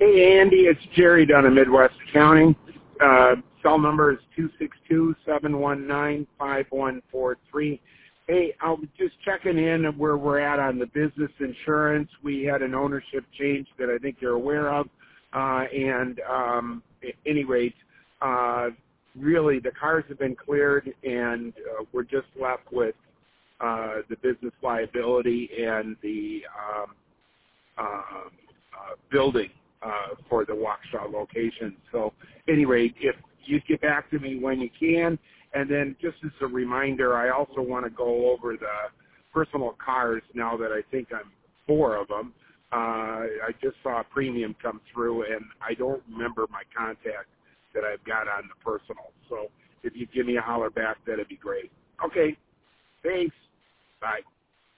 Hey, Andy, it's Jerry down in Midwest Accounting. Cell number is 262-719-5143. Hey, I was just checking in where we're at on the business insurance. We had an ownership change that I think you're aware of. At any rate, really the cars have been cleared, and we're just left with the business liability and the building for the Waukesha location. So, any rate, if you get back to me when you can, and then just as a reminder, I also want to go over the personal cars now that I think I'm 4 of them. I just saw a premium come through, and I don't remember my contact that I've got on the personal. So if you give me a holler back, that'd be great. Okay, thanks. Bye.